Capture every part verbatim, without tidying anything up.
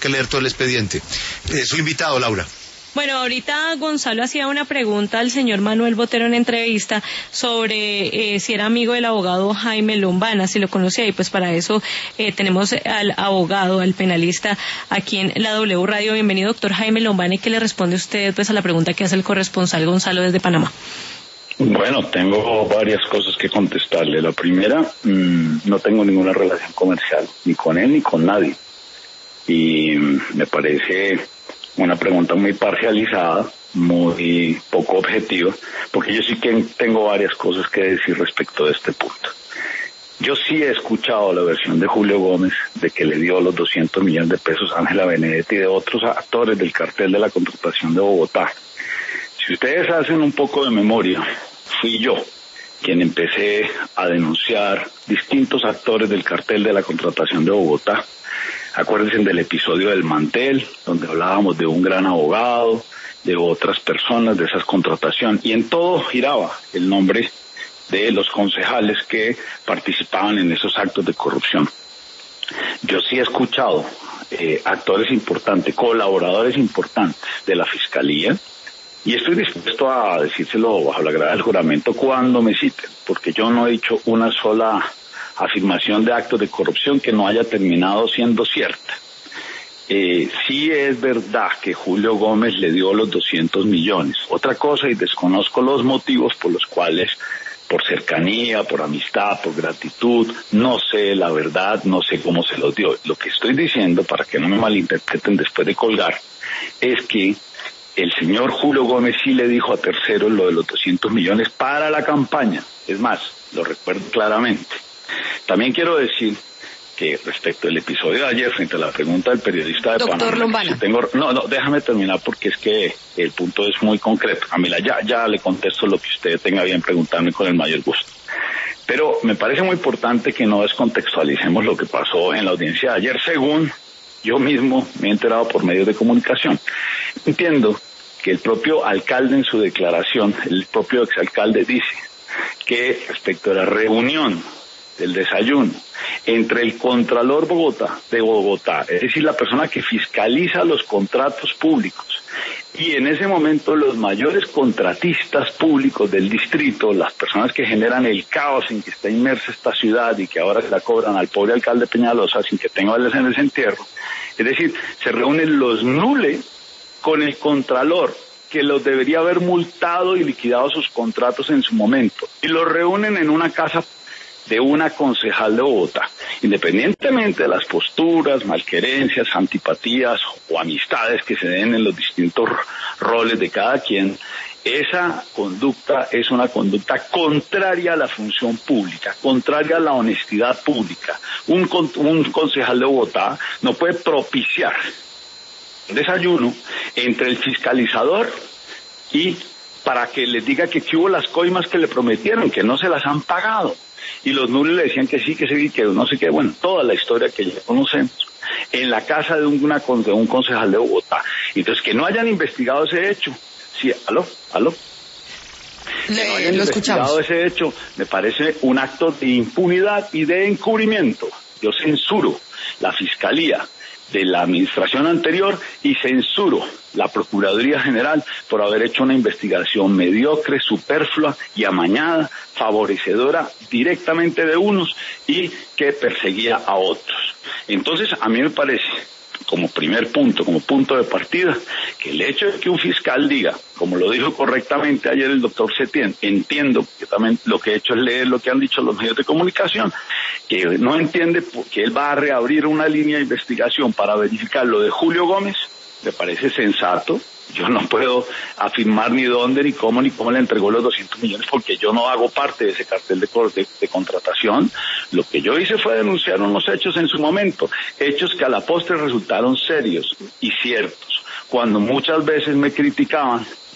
que leer todo el expediente. Eh, su invitado, Laura. Bueno, ahorita Gonzalo hacía una pregunta al señor Manuel Botero en entrevista sobre eh, si era amigo del abogado Jaime Lombana, si lo conocía, y pues para eso eh, tenemos al abogado, al penalista aquí en la W Radio. Bienvenido, doctor Jaime Lombana, y ¿qué le responde usted pues a la pregunta que hace el corresponsal Gonzalo desde Panamá? Bueno, tengo varias cosas que contestarle. La primera, mmm, no tengo ninguna relación comercial, ni con él ni con nadie. Y mmm, me parece una pregunta muy parcializada, muy poco objetiva, porque yo sí que tengo varias cosas que decir respecto de este punto. Yo sí he escuchado la versión de Julio Gómez de que le dio los doscientos millones de pesos a Ángela Benedetti y de otros actores del cartel de la contratación de Bogotá. Si ustedes hacen un poco de memoria, fui yo quien empecé a denunciar distintos actores del cartel de la contratación de Bogotá. Acuérdense del episodio del mantel, donde hablábamos de un gran abogado, de otras personas, de esas contrataciones, y en todo giraba el nombre de los concejales que participaban en esos actos de corrupción. Yo sí he escuchado eh, actores importantes, colaboradores importantes de la Fiscalía, y estoy dispuesto a decírselo bajo la grada del juramento cuando me citen, porque yo no he dicho una sola afirmación de actos de corrupción que no haya terminado siendo cierta. Eh, sí es verdad que Julio Gómez le dio los doscientos millones. Otra cosa, y desconozco los motivos por los cuales, por cercanía, por amistad, por gratitud, no sé la verdad, no sé cómo se los dio. Lo que estoy diciendo, para que no me malinterpreten después de colgar, es que el señor Julio Gómez sí le dijo a terceros lo de los doscientos millones para la campaña. Es más, lo recuerdo claramente. También quiero decir que respecto al episodio de ayer, frente a la pregunta del periodista de Doctor Panamá, Lombana. si tengo, no, no, déjame terminar porque es que el punto es muy concreto. Camila, ya, ya le contesto lo que usted tenga bien preguntarme con el mayor gusto. Pero me parece muy importante que no descontextualicemos lo que pasó en la audiencia de ayer, según yo mismo me he enterado por medios de comunicación. Entiendo que el propio alcalde en su declaración, el propio exalcalde dice que respecto a la reunión del desayuno entre el Contralor Bogotá, de Bogotá, es decir, la persona que fiscaliza los contratos públicos, y en ese momento los mayores contratistas públicos del distrito, las personas que generan el caos en que está inmersa esta ciudad y que ahora se la cobran al pobre alcalde Peñalosa sin que tenga balas en ese entierro, es decir, se reúnen los nule con el Contralor, que los debería haber multado y liquidado sus contratos en su momento, y los reúnen en una casa de una concejal de Bogotá. Independientemente de las posturas, malquerencias, antipatías o amistades que se den en los distintos roles de cada quien, esa conducta es una conducta contraria a la función pública, contraria a la honestidad pública. Un, un concejal de Bogotá no puede propiciar un desayuno entre el fiscalizador y para que les diga que hubo las coimas que le prometieron, que no se las han pagado. Y los nulos le decían que sí, que sí, que no sé qué, bueno, toda la historia que ya conocemos, en la casa de, una, de un concejal de Bogotá. Entonces, que no hayan investigado ese hecho, sí, aló, aló, que no hayan lo investigado escuchamos. ese hecho, me parece un acto de impunidad y de encubrimiento. Yo censuro la Fiscalía de la administración anterior y censuro la Procuraduría General por haber hecho una investigación mediocre, superflua y amañada, favorecedora directamente de unos y que perseguía a otros. Entonces, a mí me parece, como primer punto, como punto de partida, que el hecho de que un fiscal diga, como lo dijo correctamente ayer el doctor Setién, entiendo que también lo que he hecho es leer lo que han dicho los medios de comunicación, que no entiende que él va a reabrir una línea de investigación para verificar lo de Julio Gómez, me parece sensato. Yo no puedo afirmar ni dónde, ni cómo, ni cómo le entregó los doscientos millones, porque yo no hago parte de ese cartel de, de, de contratación. Lo que yo hice fue denunciar unos hechos en su momento, hechos que a la postre resultaron serios y ciertos. Cuando muchas veces me criticaban,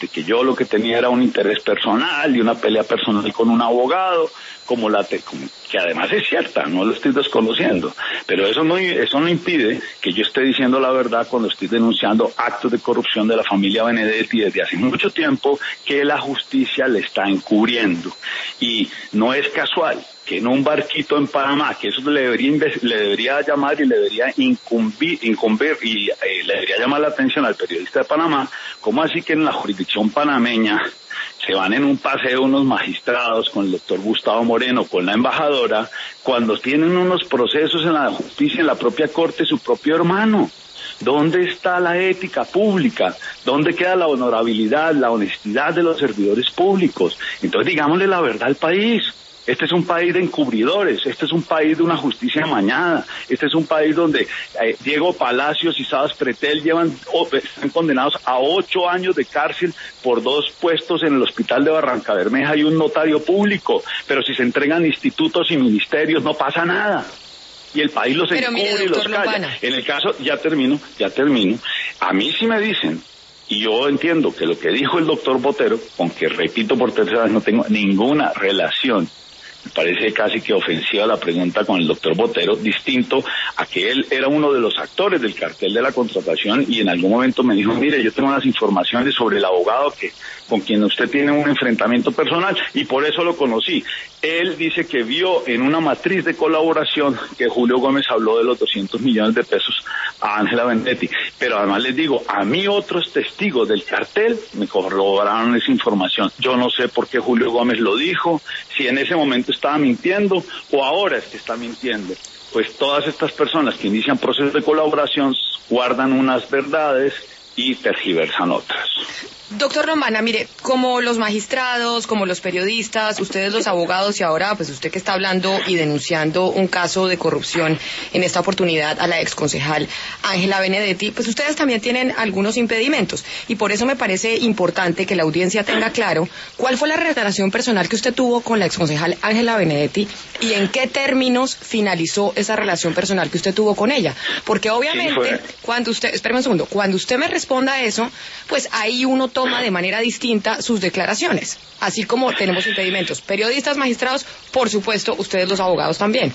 de que yo lo que tenía era un interés personal y una pelea personal con un abogado, como la te, como, que además es cierta, no lo estoy desconociendo, pero eso no, eso no impide que yo esté diciendo la verdad cuando estoy denunciando actos de corrupción de la familia Benedetti desde hace mucho tiempo que la justicia le está encubriendo. Y no es casual que en un barquito en Panamá, que eso le debería, le debería llamar y le debería incumbir, incumbir y eh, le debería llamar la atención al periodista de Panamá, ¿cómo así que en la jurisdicción panameña se van en un paseo unos magistrados con el doctor Gustavo Moreno, con la embajadora, cuando tienen unos procesos en la justicia, en la propia corte, su propio hermano? ¿Dónde está la ética pública? ¿Dónde queda la honorabilidad, la honestidad de los servidores públicos? Entonces digámosle la verdad al país. Este es un país de encubridores, este es un país de una justicia amañada, este es un país donde eh, Diego Palacios y Sabas Pretel llevan, oh, están condenados a ocho años de cárcel por dos puestos en el hospital de Barranca Bermeja y un notario público, pero si se entregan institutos y ministerios no pasa nada. Y el país los pero encubre mire, y los Lombana. calla. En el caso, ya termino, ya termino, a mí sí me dicen, y yo entiendo que lo que dijo el doctor Botero, aunque repito por tercera vez no tengo ninguna relación, me parece casi que ofensiva la pregunta con el doctor Botero, distinto a que él era uno de los actores del cartel de la contratación y en algún momento me dijo, mire, yo tengo unas informaciones sobre el abogado que con quien usted tiene un enfrentamiento personal y por eso lo conocí. Él dice que vio en una matriz de colaboración que Julio Gómez habló de los doscientos millones de pesos a Ángela Benedetti, pero además les digo, a mí otros testigos del cartel me corroboraron esa información. Yo no sé por qué Julio Gómez lo dijo, si en ese momento estaba mintiendo o ahora es que está mintiendo. Pues todas estas personas que inician procesos de colaboración guardan unas verdades y tergiversan otras. Doctor Lombana, mire, como los magistrados, como los periodistas, ustedes los abogados y ahora pues usted que está hablando y denunciando un caso de corrupción, en esta oportunidad a la exconcejal Ángela Benedetti, pues ustedes también tienen algunos impedimentos y por eso me parece importante que la audiencia tenga claro cuál fue la relación personal que usted tuvo con la exconcejal Ángela Benedetti y en qué términos finalizó esa relación personal que usted tuvo con ella, porque obviamente cuando usted, espérame un segundo, cuando usted me responda a eso, pues ahí uno toma toma de manera distinta sus declaraciones, así como tenemos impedimentos. Periodistas, magistrados, por supuesto, ustedes los abogados también.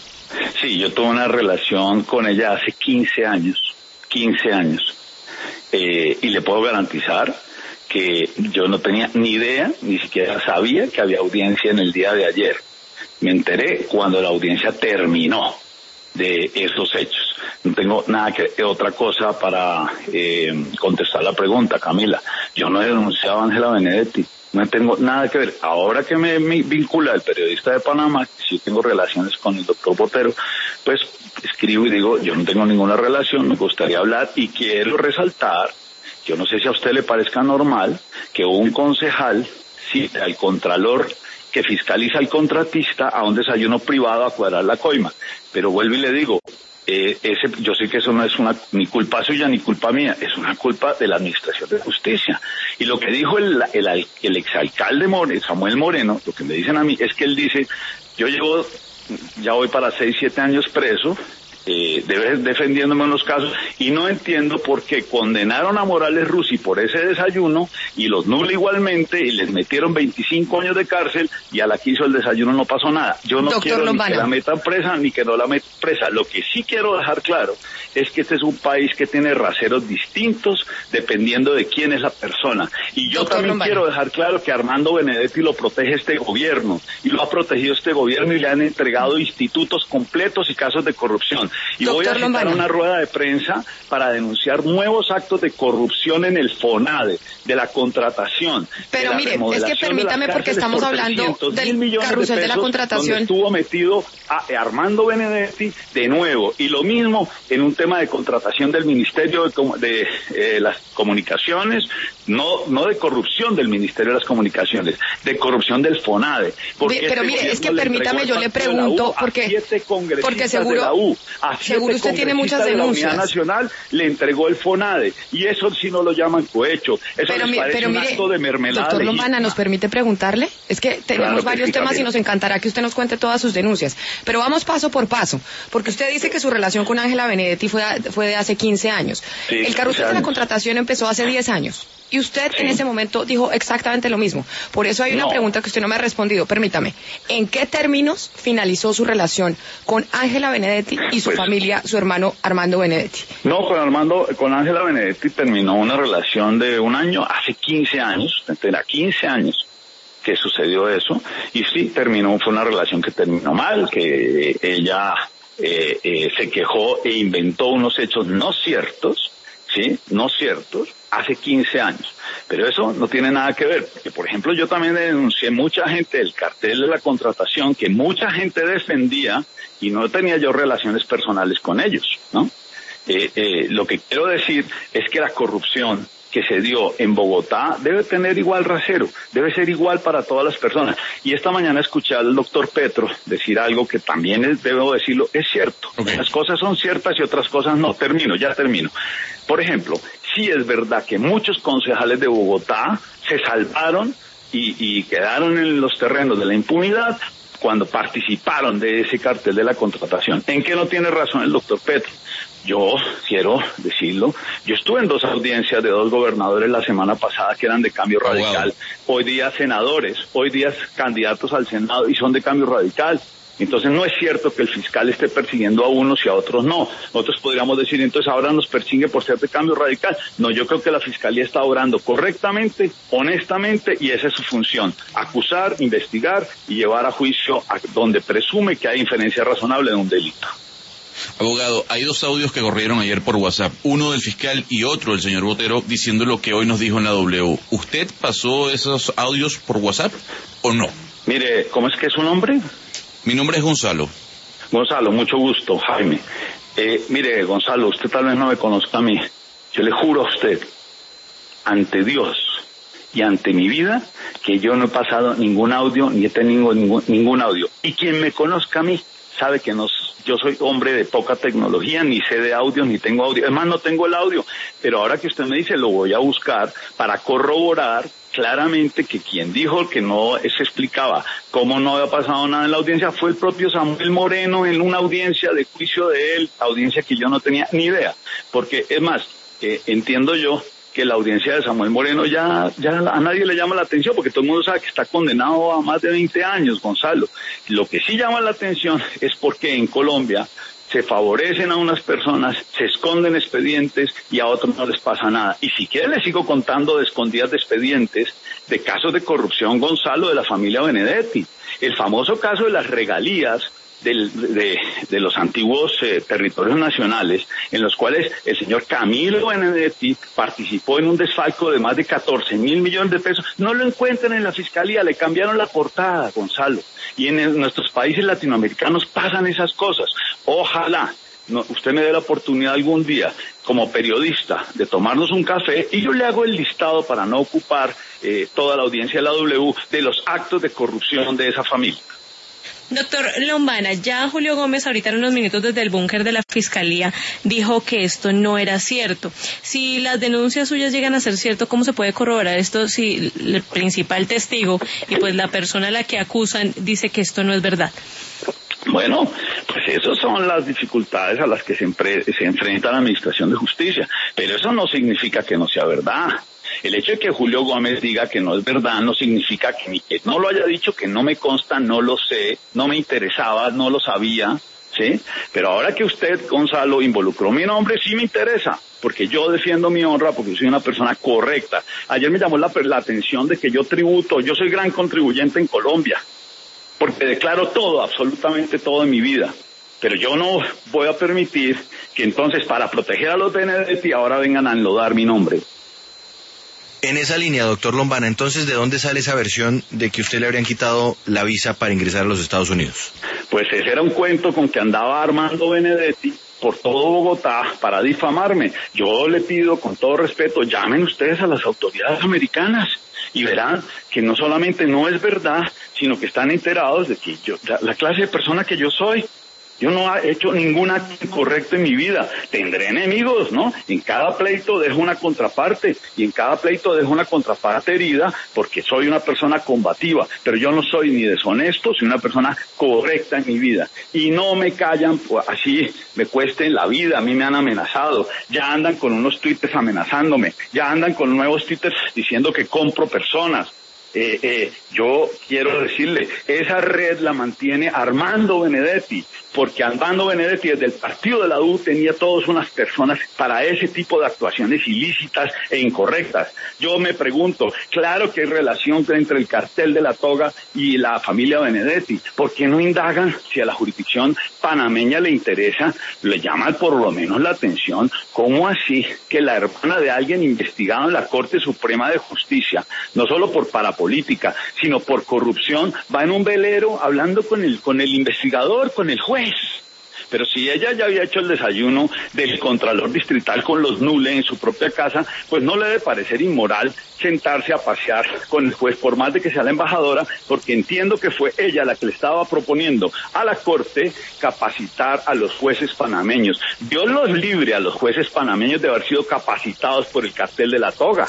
Sí, yo tuve una relación con ella hace quince años, quince años, eh, y le puedo garantizar que yo no tenía ni idea, ni siquiera sabía que había audiencia en el día de ayer. Me enteré cuando la audiencia terminó de esos hechos. No tengo nada que otra cosa para eh, contestar la pregunta, Camila. Yo no he denunciado a Ángela Benedetti, no tengo nada que ver. Ahora que me, me vincula el periodista de Panamá, si yo tengo relaciones con el doctor Botero, pues escribo y digo, yo no tengo ninguna relación, me gustaría hablar y quiero resaltar, yo no sé si a usted le parezca normal, que un concejal cita al contralor que fiscaliza al contratista a un desayuno privado a cuadrar la coima. Pero vuelvo y le digo, eh, ese, yo sé que eso no es una ni culpa suya ni culpa mía, es una culpa de la Administración de Justicia. Y lo que dijo el, el, el exalcalde More, Samuel Moreno, lo que me dicen a mí es que él dice, yo llevo, ya voy para seis, siete años preso, Eh, debe defendiéndome en los casos y no entiendo por qué condenaron a Morales Rusi por ese desayuno y los Nula igualmente y les metieron veinticinco años de cárcel y a la que hizo el desayuno no pasó nada. Yo no Doctor quiero Lombana. ni que la metan presa ni que no la metan presa. Lo que sí quiero dejar claro es que este es un país que tiene raseros distintos dependiendo de quién es la persona. Y yo Doctor también Lombana. quiero dejar claro que Armando Benedetti lo protege este gobierno y lo ha protegido este gobierno y le han entregado institutos completos y casos de corrupción. Y Doctor voy a citar Lombana. una rueda de prensa para denunciar nuevos actos de corrupción en el FONADE, de la contratación. Pero de la mire, es que remodelación de permítame las porque cárceles estamos por hablando trescientos mil del millones carrusel de la pesos, contratación. donde estuvo metido a Armando Benedetti de nuevo. Y lo mismo en un tema de contratación del Ministerio de, Com- de eh, las Comunicaciones, no no de corrupción del Ministerio de las Comunicaciones, de corrupción del FONADE. Porque Pero este mire, es que gobierno le permítame, entregó yo el le pacto de la U pregunto, a porque, siete congresistas porque seguro, de la U, a siete seguro usted tiene muchas congresistas de la denuncias. Unidad Nacional le entregó el FONADE, y eso sí no lo llaman cohecho, eso Pero, les mi- parece pero un mire, acto de mermelada doctor legítima. Lombana, ¿nos permite preguntarle? Es que tenemos Claro que varios sí, temas y Camila. nos encantará que usted nos cuente todas sus denuncias. Pero vamos paso por paso, porque usted dice que su relación con Ángela Benedetti fue, fue de hace quince años. Sí, El carrusel quince de la años. contratación empezó hace diez años. Y usted Sí. en ese momento dijo exactamente lo mismo. Por eso hay una No. pregunta que usted no me ha respondido. Permítame. ¿En qué términos finalizó su relación con Ángela Benedetti y su Pues- familia, su hermano Armando Benedetti? No, con Armando, con Ángela Benedetti terminó una relación de un año, hace quince años, era quince años que sucedió eso, y sí, terminó, fue una relación que terminó mal, que ella eh, eh, se quejó e inventó unos hechos no ciertos, ¿sí? No ciertos, hace quince años. Pero eso no tiene nada que ver, porque por ejemplo yo también denuncié mucha gente del cartel de la contratación, que mucha gente defendía, y no tenía yo relaciones personales con ellos, ¿no? Eh, eh, lo que quiero decir es que la corrupción que se dio en Bogotá debe tener igual rasero, debe ser igual para todas las personas. Y esta mañana escuché al doctor Petro decir algo que también es, debo decirlo, es cierto. Okay. Las cosas son ciertas y otras cosas no. Termino, ya termino. Por ejemplo, sí es verdad que muchos concejales de Bogotá se salvaron y, y quedaron en los terrenos de la impunidad cuando participaron de ese cartel de la contratación. ¿En qué no tiene razón el doctor Petro? Yo quiero decirlo, yo estuve en dos audiencias de dos gobernadores la semana pasada que eran de Cambio Radical, hoy día senadores, hoy día candidatos al Senado y son de Cambio Radical. Entonces no es cierto que el fiscal esté persiguiendo a unos y a otros no. Nosotros podríamos decir, entonces ahora nos persigue por ser de Cambio Radical. No, yo creo que la fiscalía está obrando correctamente, honestamente, y esa es su función: acusar, investigar y llevar a juicio a donde presume que hay inferencia razonable de un delito. Abogado, hay dos audios que corrieron ayer por WhatsApp, uno del fiscal y otro del señor Botero, diciendo lo que hoy nos dijo en la W. ¿Usted pasó esos audios por WhatsApp o no? Mire, ¿cómo es que es su nombre? Mi nombre es Gonzalo. Gonzalo, mucho gusto, Jaime. Eh, mire, Gonzalo, usted tal vez no me conozca a mí. Yo le juro a usted, ante Dios y ante mi vida, que yo no he pasado ningún audio, ni he tenido ningún, ningún audio. Y quien me conozca a mí sabe que no, yo soy hombre de poca tecnología, ni sé de audio, ni tengo audio. Es más, no tengo el audio. Pero ahora que usted me dice, lo voy a buscar para corroborar claramente que quien dijo que no se explicaba cómo no había pasado nada en la audiencia fue el propio Samuel Moreno en una audiencia de juicio de él, audiencia que yo no tenía ni idea. Porque, es más, eh, entiendo yo que la audiencia de Samuel Moreno ya, ya a nadie le llama la atención, porque todo el mundo sabe que está condenado a más de veinte años, Gonzalo. Lo que sí llama la atención es porque en Colombia se favorecen a unas personas, se esconden expedientes y a otros no les pasa nada. Y si quiere les sigo contando de escondidas de expedientes, de casos de corrupción, Gonzalo, de la familia Benedetti. El famoso caso de las regalías Del, de, de los antiguos eh, territorios nacionales, en los cuales el señor Camilo Benedetti participó en un desfalco de más de catorce mil millones de pesos. No lo encuentran en la fiscalía, le cambiaron la portada, Gonzalo. Y en el, nuestros países latinoamericanos pasan esas cosas. Ojalá no, usted me dé la oportunidad algún día, como periodista, de tomarnos un café y yo le hago el listado, para no ocupar eh, toda la audiencia de la W, de los actos de corrupción de esa familia. Doctor Lombana, ya Julio Gómez, ahorita en unos minutos desde el búnker de la Fiscalía, dijo que esto no era cierto. Si las denuncias suyas llegan a ser cierto, ¿cómo se puede corroborar esto si el principal testigo y pues la persona a la que acusan dice que esto no es verdad? Bueno, pues esas son las dificultades a las que se, se enfrenta la Administración de Justicia, pero eso no significa que no sea verdad. El hecho de que Julio Gómez diga que no es verdad no significa que ni que no lo haya dicho, que no me consta, no lo sé, no me interesaba, no lo sabía, ¿sí? Pero ahora que usted, Gonzalo, involucró mi nombre, sí me interesa, porque yo defiendo mi honra, porque soy una persona correcta. Ayer me llamó la, la atención de que yo tributo, yo soy gran contribuyente en Colombia, porque declaro todo, absolutamente todo en mi vida. Pero yo no voy a permitir que entonces, para proteger a los Benedetti, ahora vengan a enlodar mi nombre. En esa línea, doctor Lombana, entonces, ¿de dónde sale esa versión de que usted le habrían quitado la visa para ingresar a los Estados Unidos? Pues ese era un cuento con que andaba Armando Benedetti por todo Bogotá para difamarme. Yo le pido, con todo respeto, llamen ustedes a las autoridades americanas y verán que no solamente no es verdad, sino que están enterados de que yo, la, la clase de persona que yo soy. Yo no he hecho ningún acto incorrecto en mi vida. Tendré enemigos, ¿no? En cada pleito dejo una contraparte y en cada pleito dejo una contraparte herida porque soy una persona combativa, pero yo no soy ni deshonesto, soy una persona correcta en mi vida. Y no me callan, pues, así me cueste la vida, a mí me han amenazado. Ya andan con unos twitters amenazándome, ya andan con nuevos twitters diciendo que compro personas. Eh, eh, yo quiero decirle, esa red la mantiene Armando Benedetti, porque Armando Benedetti desde el partido de la U tenía todas unas personas para ese tipo de actuaciones ilícitas e incorrectas. Yo me pregunto, claro que hay relación entre el cartel de la toga y la familia Benedetti. ¿Por qué no indagan si a la jurisdicción panameña le interesa? Le llama por lo menos la atención, ¿cómo así que la hermana de alguien investigado en la Corte Suprema de Justicia, no solo por parapolítica, sino por corrupción, va en un velero hablando con el, con el investigador, con el juez? Pero si ella ya había hecho el desayuno del Contralor Distrital con los Nule en su propia casa, pues no le debe parecer inmoral sentarse a pasear con el juez, por más de que sea la embajadora, porque entiendo que fue ella la que le estaba proponiendo a la Corte capacitar a los jueces panameños. Dios los libre a los jueces panameños de haber sido capacitados por el cartel de la toga.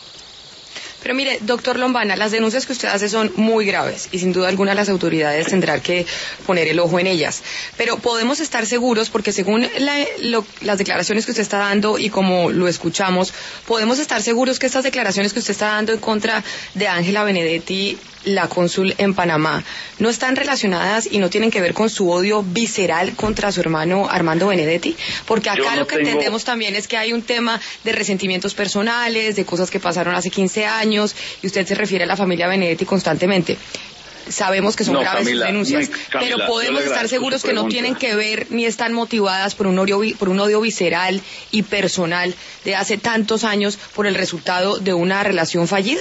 Pero mire, doctor Lombana, las denuncias que usted hace son muy graves y sin duda alguna las autoridades tendrán que poner el ojo en ellas. Pero podemos estar seguros, porque según la, lo, las declaraciones que usted está dando y como lo escuchamos, podemos estar seguros que estas declaraciones que usted está dando en contra de Ángela Benedetti, la cónsul en Panamá, no están relacionadas y no tienen que ver con su odio visceral contra su hermano Armando Benedetti, porque acá no lo que tengo... entendemos también es que hay un tema de resentimientos personales, de cosas que pasaron hace quince años, y usted se refiere a la familia Benedetti constantemente. Sabemos que son no, graves Camila, sus denuncias, no, Camila, pero podemos estar seguros que no tienen que ver ni están motivadas por un odio, por un odio visceral y personal de hace tantos años por el resultado de una relación fallida.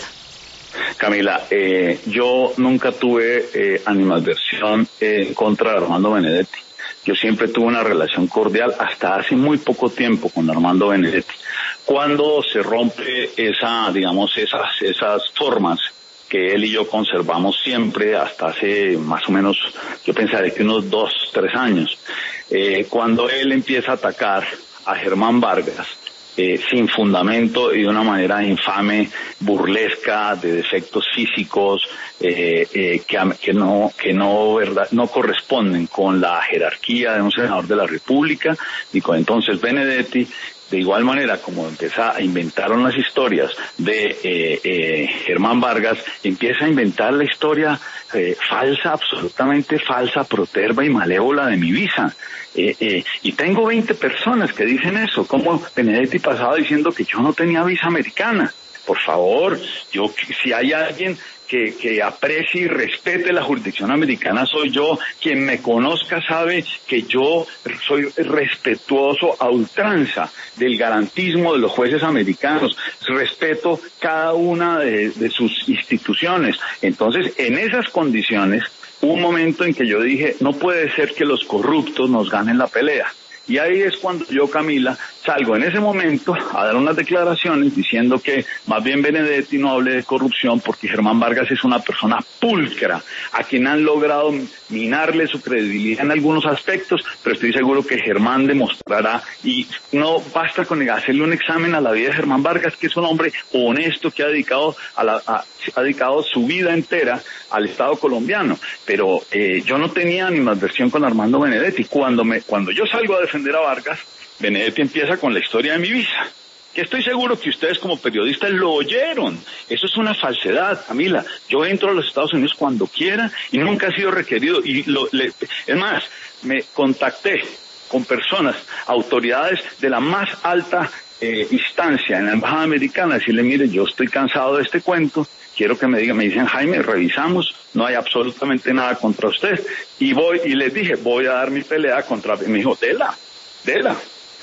Camila, eh, yo nunca tuve eh, animadversión en contra de Armando Benedetti. Yo siempre tuve una relación cordial hasta hace muy poco tiempo con Armando Benedetti. Cuando se rompe esa, digamos, esas, esas formas que él y yo conservamos siempre hasta hace más o menos, yo pensaré que unos dos, tres años, eh, cuando él empieza a atacar a Germán Vargas, Eh, sin fundamento y de una manera infame, burlesca, de defectos físicos eh, eh, que, que no que no verdad no corresponden con la jerarquía de un senador de la República y con entonces Benedetti. De igual manera, como empieza a inventar unas historias de eh, eh, Germán Vargas, empieza a inventar la historia eh, falsa, absolutamente falsa, proterva y malévola de mi visa. Eh, eh, y tengo veinte personas que dicen eso, como Benedetti pasaba diciendo que yo no tenía visa americana. Por favor, yo si hay alguien que, que aprecie y respete la jurisdicción americana soy yo. Quien me conozca sabe que yo soy respetuoso a ultranza del garantismo de los jueces americanos, respeto cada una de, de sus instituciones. Entonces, en esas condiciones, hubo un momento en que yo dije, no puede ser que los corruptos nos ganen la pelea. Y ahí es cuando yo, Camila, salgo en ese momento a dar unas declaraciones diciendo que más bien Benedetti no hable de corrupción porque Germán Vargas es una persona pulcra, a quien han logrado minarle su credibilidad en algunos aspectos, pero estoy seguro que Germán demostrará, y no basta con hacerle un examen a la vida de Germán Vargas, que es un hombre honesto que ha dedicado a la, a, ha dedicado su vida entera al Estado colombiano, pero eh, yo no tenía animadversión con Armando Benedetti. Cuando me, cuando yo salgo a defender a Vargas, Benedetti empieza con la historia de mi visa, que estoy seguro que ustedes como periodistas lo oyeron. Eso es una falsedad, Camila. Yo entro a los Estados Unidos cuando quiera y nunca he sido requerido. Y lo, le, es más, me contacté con personas, autoridades de la más alta eh, instancia en la embajada americana, decirle, mire, yo estoy cansado de este cuento, quiero que me digan, me dicen, Jaime, revisamos, no hay absolutamente nada contra usted. Y voy, y les dije, voy a dar mi pelea contra, me dijo, dela, dela.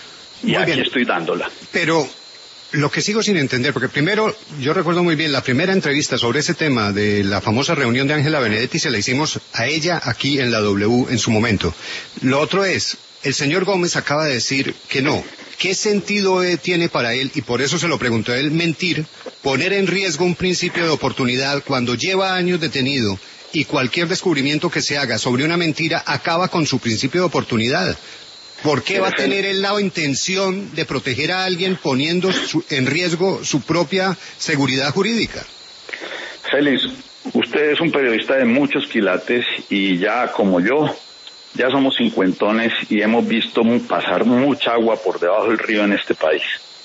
Y muy aquí bien. Estoy dándola. Pero lo que sigo sin entender, porque primero, yo recuerdo muy bien, la primera entrevista sobre ese tema de la famosa reunión de Ángela Benedetti se la hicimos a ella aquí en la W en su momento. Lo otro es, el señor Gómez acaba de decir que no. ¿Qué sentido tiene para él, y por eso se lo preguntó a él, mentir, poner en riesgo un principio de oportunidad cuando lleva años detenido y cualquier descubrimiento que se haga sobre una mentira acaba con su principio de oportunidad. ¿Por qué va a tener él la intención de proteger a alguien poniendo su, en riesgo su propia seguridad jurídica? Félix, usted es un periodista de muchos quilates y ya como yo, ya somos cincuentones y hemos visto pasar mucha agua por debajo del río en este país.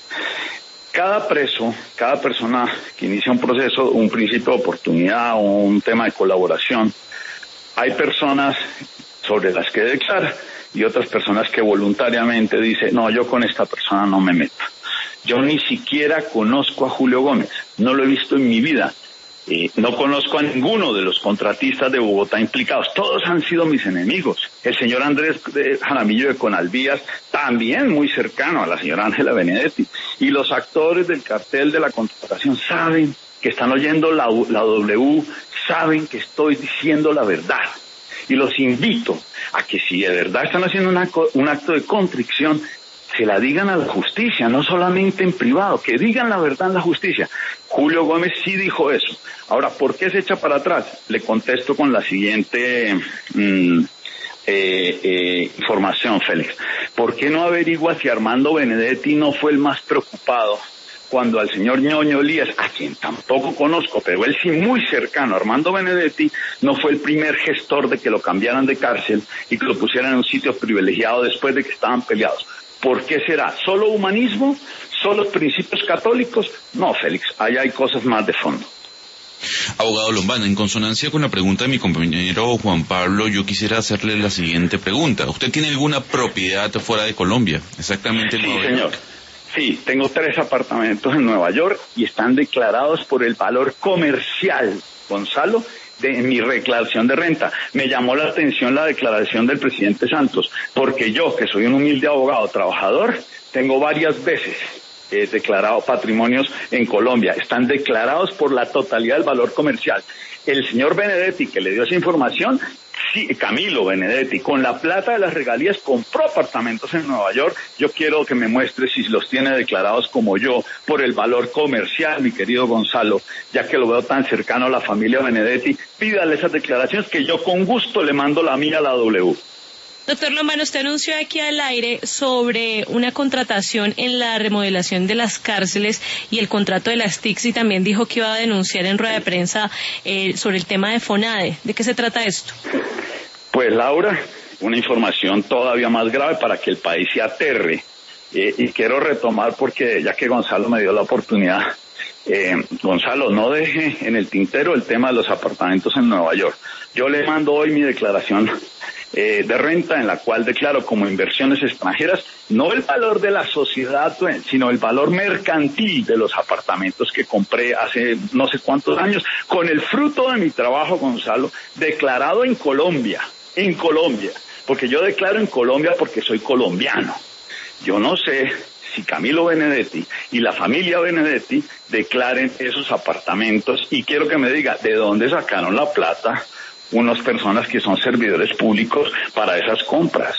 Cada preso, cada persona que inicia un proceso, un principio de oportunidad o un tema de colaboración, hay personas sobre las que declara y otras personas que voluntariamente dicen, no, yo con esta persona no me meto. Yo ni siquiera conozco a Julio Gómez, no lo he visto en mi vida. Eh, no conozco a ninguno de los contratistas de Bogotá implicados, todos han sido mis enemigos. El señor Andrés de Jaramillo de Conalvías, también muy cercano a la señora Ángela Benedetti. Y los actores del cartel de la contratación saben que están oyendo la, la W, saben que estoy diciendo la verdad. Y los invito a que si de verdad están haciendo una, un acto de contrición, se la digan a la justicia, no solamente en privado, que digan la verdad en la justicia. Julio Gómez sí dijo eso. Ahora, ¿por qué se echa para atrás? Le contesto con la siguiente mmm, eh, eh, información, Félix. ¿Por qué no averigua si Armando Benedetti no fue el más preocupado cuando al señor Ñoño Elías, a quien tampoco conozco, pero él sí muy cercano, Armando Benedetti, no fue el primer gestor de que lo cambiaran de cárcel y que lo pusieran en un sitio privilegiado después de que estaban peleados? ¿Por qué será? ¿Solo humanismo? ¿Solo principios católicos? No, Félix, allá hay cosas más de fondo. Abogado Lombana, en consonancia con la pregunta de mi compañero Juan Pablo, yo quisiera hacerle la siguiente pregunta. ¿Usted tiene alguna propiedad fuera de Colombia? Exactamente en Sí, Nueva señor. York. Sí, tengo tres apartamentos en Nueva York y están declarados por el valor comercial, Gonzalo, de mi declaración de renta. Me llamó la atención la declaración del presidente Santos, porque yo, que soy un humilde abogado trabajador, tengo varias veces eh, declarado patrimonios en Colombia. Están declarados por la totalidad del valor comercial. El señor Benedetti, que le dio esa información, sí, Camilo Benedetti, con la plata de las regalías compró apartamentos en Nueva York. Yo quiero que me muestre si los tiene declarados como yo por el valor comercial, mi querido Gonzalo, ya que lo veo tan cercano a la familia Benedetti. Pídale esas declaraciones que yo con gusto le mando la mía a la W. Doctor Lombana, usted anunció aquí al aire sobre una contratación en la remodelación de las cárceles y el contrato de las T I C S y también dijo que iba a denunciar en rueda de prensa eh, sobre el tema de FONADE. ¿De qué se trata esto? Pues Laura, una información todavía más grave para que el país se aterre. Eh, y quiero retomar porque ya que Gonzalo me dio la oportunidad, eh, Gonzalo, no deje en el tintero el tema de los apartamentos en Nueva York. Yo le mando hoy mi declaración eh, de renta en la cual declaro como inversiones extranjeras no el valor de la sociedad, sino el valor mercantil de los apartamentos que compré hace no sé cuántos años con el fruto de mi trabajo, Gonzalo, declarado en Colombia, en Colombia, porque yo declaro en Colombia porque soy colombiano. Yo no sé si Camilo Benedetti y la familia Benedetti declaren esos apartamentos y quiero que me diga de dónde sacaron la plata unas personas que son servidores públicos para esas compras.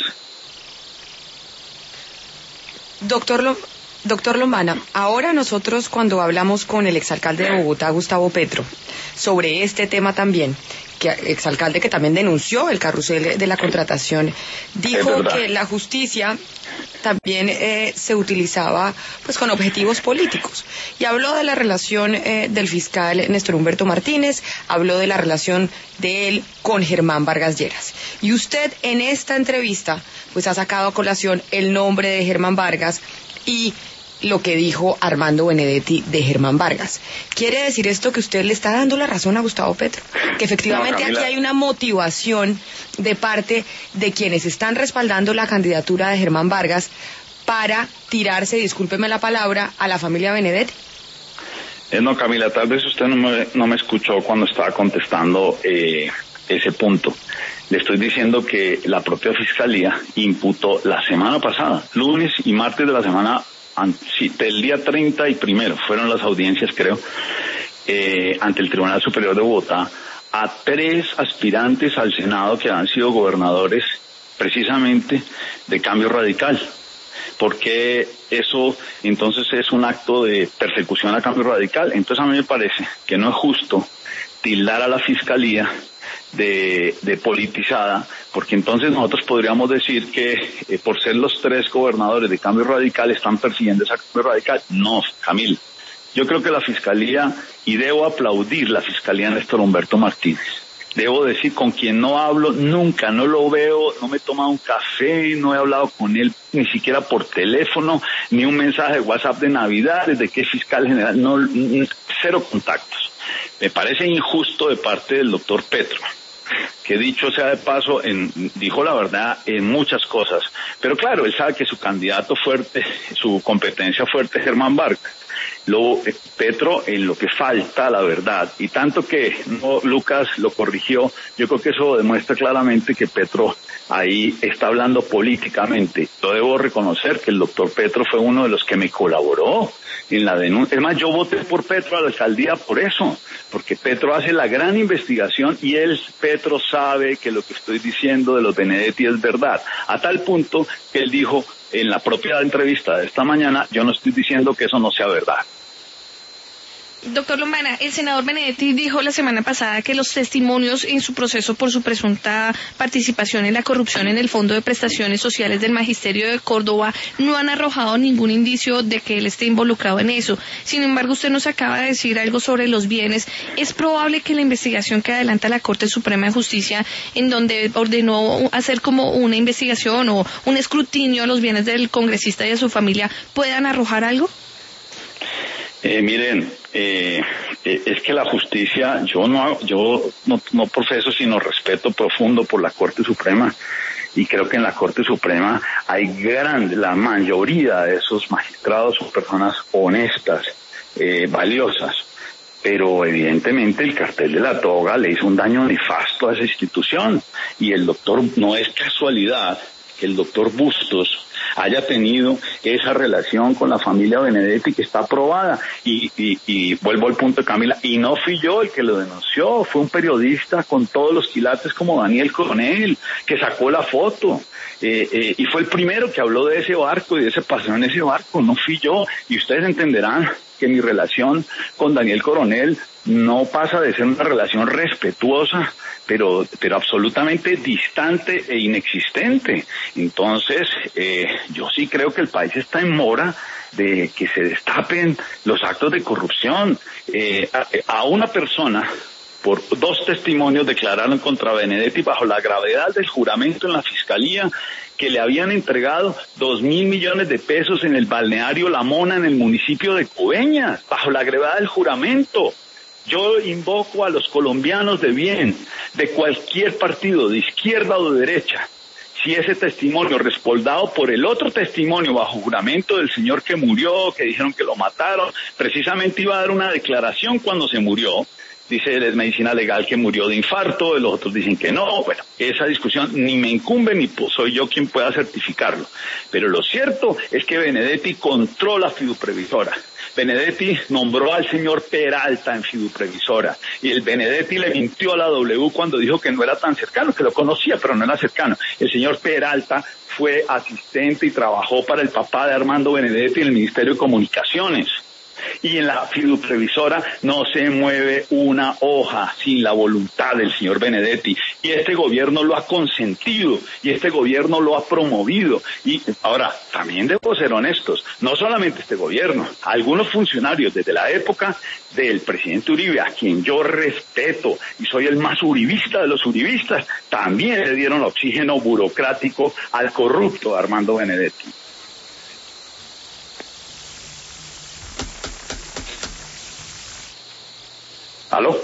Doctor Lo- Doctor Lombana, ahora nosotros cuando hablamos con el exalcalde de Bogotá, Gustavo Petro, sobre este tema también, que exalcalde que también denunció el carrusel de la contratación, dijo que la justicia también eh, se utilizaba pues con objetivos políticos y habló de la relación eh, del fiscal Néstor Humberto Martínez, habló de la relación de él con Germán Vargas Lleras y usted en esta entrevista pues ha sacado a colación el nombre de Germán Vargas y lo que dijo Armando Benedetti de Germán Vargas. ¿Quiere decir esto que usted le está dando la razón a Gustavo Petro? Que efectivamente no, aquí hay una motivación de parte de quienes están respaldando la candidatura de Germán Vargas para tirarse, discúlpeme la palabra, a la familia Benedetti. Eh, no, Camila, tal vez usted no me, no me escuchó cuando estaba contestando eh, ese punto. Le estoy diciendo que la propia Fiscalía imputó la semana pasada, lunes y martes de la semana Sí, del día treinta y primero fueron las audiencias, creo, eh, ante el Tribunal Superior de Bogotá, a tres aspirantes al Senado que han sido gobernadores precisamente de Cambio Radical. Porque eso entonces es un acto de persecución a Cambio Radical. Entonces a mí me parece que no es justo tildar a la Fiscalía de, de politizada, porque entonces nosotros podríamos decir que eh, por ser los tres gobernadores de Cambio Radical están persiguiendo esa Cambio Radical. No, Camil, yo creo que la Fiscalía, y debo aplaudir la Fiscalía Néstor Humberto Martínez, debo decir, con quien no hablo nunca, no lo veo, no me he tomado un café, no he hablado con él ni siquiera por teléfono, ni un mensaje de WhatsApp de Navidad, desde que es fiscal general, no, cero contactos. Me parece injusto de parte del doctor Petro, que dicho sea de paso, en, dijo la verdad en muchas cosas, pero claro, él sabe que su candidato fuerte, su competencia fuerte es Germán Vargas. Lo, Petro en lo que falta la verdad, y tanto que no, Lucas lo corrigió, yo creo que eso demuestra claramente que Petro ahí está hablando políticamente. Yo debo reconocer que el doctor Petro fue uno de los que me colaboró en la denuncia. Es más, yo voté por Petro a la alcaldía por eso, porque Petro hace la gran investigación y él, Petro, sabe que lo que estoy diciendo de los Benedetti es verdad, a tal punto que él dijo en la propia entrevista de esta mañana, yo no estoy diciendo que eso no sea verdad. Doctor Lombana, el senador Benedetti dijo la semana pasada que los testimonios en su proceso por su presunta participación en la corrupción en el Fondo de Prestaciones Sociales del Magisterio de Córdoba no han arrojado ningún indicio de que él esté involucrado en eso. Sin embargo, usted nos acaba de decir algo sobre los bienes. ¿Es probable que la investigación que adelanta la Corte Suprema de Justicia, en donde ordenó hacer como una investigación o un escrutinio a los bienes del congresista y de su familia, puedan arrojar algo? Eh, miren, eh, eh, es que la justicia, yo no, yo no, no profeso sino respeto profundo por la Corte Suprema, y creo que en la Corte Suprema hay gran, la mayoría de esos magistrados son personas honestas, eh, valiosas, pero evidentemente el cartel de la toga le hizo un daño nefasto a esa institución, y el doctor, no es casualidad que el doctor Bustos haya tenido esa relación con la familia Benedetti que está aprobada, y, y, y vuelvo al punto de Camila, y no fui yo el que lo denunció, fue un periodista con todos los quilates como Daniel Coronel, que sacó la foto, eh, eh, y fue el primero que habló de ese barco y de ese paseo en ese barco, no fui yo, y ustedes entenderán que mi relación con Daniel Coronel no pasa de ser una relación respetuosa, pero pero absolutamente distante e inexistente. Entonces, eh, yo sí creo que el país está en mora de que se destapen los actos de corrupción. Eh, a, a una persona, por dos testimonios, declararon contra Benedetti bajo la gravedad del juramento en la Fiscalía que le habían entregado dos mil millones de pesos en el balneario La Mona en el municipio de Coveñas, bajo la gravedad del juramento. Yo invoco a los colombianos de bien, de cualquier partido, de izquierda o de derecha, si ese testimonio respaldado por el otro testimonio bajo juramento del señor que murió, que dijeron que lo mataron, precisamente iba a dar una declaración cuando se murió, dice la medicina legal que murió de infarto, los otros dicen que no, bueno, esa discusión ni me incumbe ni soy yo quien pueda certificarlo, pero lo cierto es que Benedetti controla Fiduprevisora. Benedetti nombró al señor Peralta en Fiduprevisora, y el Benedetti le mintió a la W cuando dijo que no era tan cercano, que lo conocía pero no era cercano. El señor Peralta fue asistente y trabajó para el papá de Armando Benedetti en el Ministerio de Comunicaciones. Y en la Fiduprevisora no se mueve una hoja sin la voluntad del señor Benedetti, y este gobierno lo ha consentido y este gobierno lo ha promovido. Y ahora, también debo ser honestos, no solamente este gobierno, algunos funcionarios desde la época del presidente Uribe, a quien yo respeto y soy el más uribista de los uribistas, también le dieron oxígeno burocrático al corrupto Armando Benedetti. ¿Aló?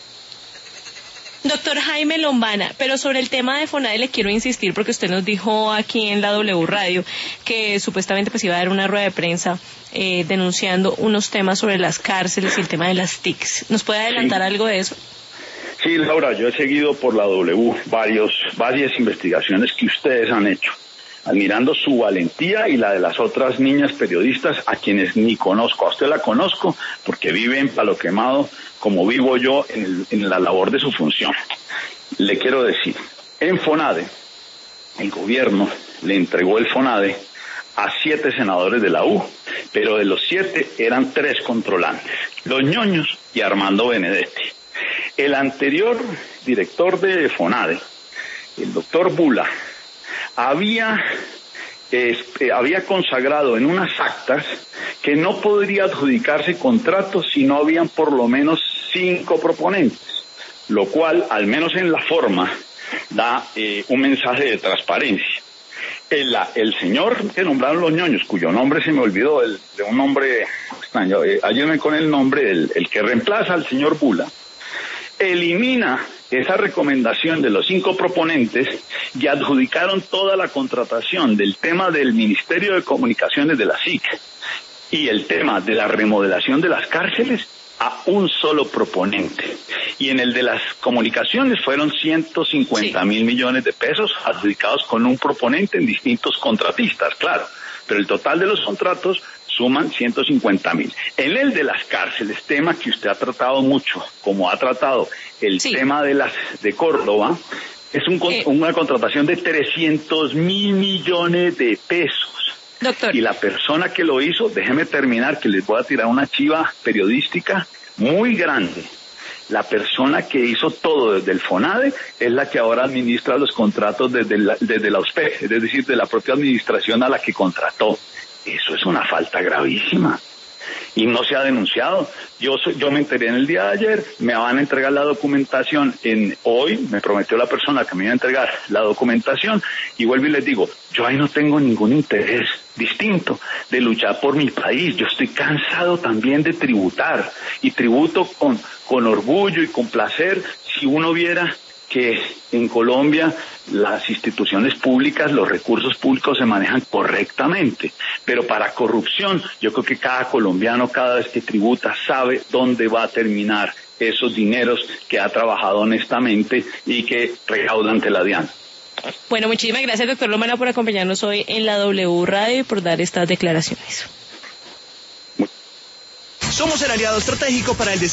Doctor Jaime Lombana, pero sobre el tema de FONADE le quiero insistir, porque usted nos dijo aquí en la W Radio que supuestamente pues iba a dar una rueda de prensa eh, denunciando unos temas sobre las cárceles y el tema de las T I Cs. ¿Nos puede adelantar sí. algo de eso? Sí, Laura, yo he seguido por la W varios, varias investigaciones que ustedes han hecho, admirando su valentía y la de las otras niñas periodistas a quienes ni conozco. A usted la conozco porque vive en Palo Quemado como vivo yo en, el, en la labor de su función. Le quiero decir, en FONADE, el gobierno le entregó el FONADE a siete senadores de la U, pero de los siete eran tres controlantes, los ñoños y Armando Benedetti. El anterior director de FONADE, el doctor Bula, había, eh, había consagrado en unas actas que no podría adjudicarse contratos si no habían por lo menos cinco proponentes, lo cual, al menos en la forma, da eh, un mensaje de transparencia. El, el señor que nombraron los ñoños, cuyo nombre se me olvidó, el, de un nombre extraño, eh, ayúdenme con el nombre, el, el que reemplaza al señor Bula, elimina esa recomendación de los cinco proponentes y adjudicaron toda la contratación del tema del Ministerio de Comunicaciones de la S I C y el tema de la remodelación de las cárceles a un solo proponente. Y en el de las comunicaciones fueron ciento cincuenta mil millones de pesos adjudicados con un proponente en distintos contratistas, claro, pero el total de los contratos suman ciento cincuenta mil. En el de las cárceles, tema que usted ha tratado mucho, como ha tratado el sí. tema de las de Córdoba, es un, eh. una contratación de trescientos mil millones de pesos. Doctor. Y la persona que lo hizo, déjeme terminar, que les voy a tirar una chiva periodística muy grande. La persona que hizo todo desde el FONADE es la que ahora administra los contratos desde la, desde la U S P E, es decir, de la propia administración a la que contrató. Eso es una falta gravísima y no se ha denunciado. Yo soy, yo me enteré en el día de ayer, me van a entregar la documentación en hoy, me prometió la persona que me iba a entregar la documentación y vuelvo y les digo, yo ahí no tengo ningún interés distinto de luchar por mi país. Yo estoy cansado también de tributar y tributo con, con orgullo y con placer si uno viera que en Colombia las instituciones públicas, los recursos públicos se manejan correctamente, pero para corrupción yo creo que cada colombiano cada vez que tributa sabe dónde va a terminar esos dineros que ha trabajado honestamente y que recauda ante la DIAN. Bueno, muchísimas gracias, doctor Lombana, por acompañarnos hoy en la W Radio y por dar estas declaraciones. Somos el aliado estratégico para el desarrollo.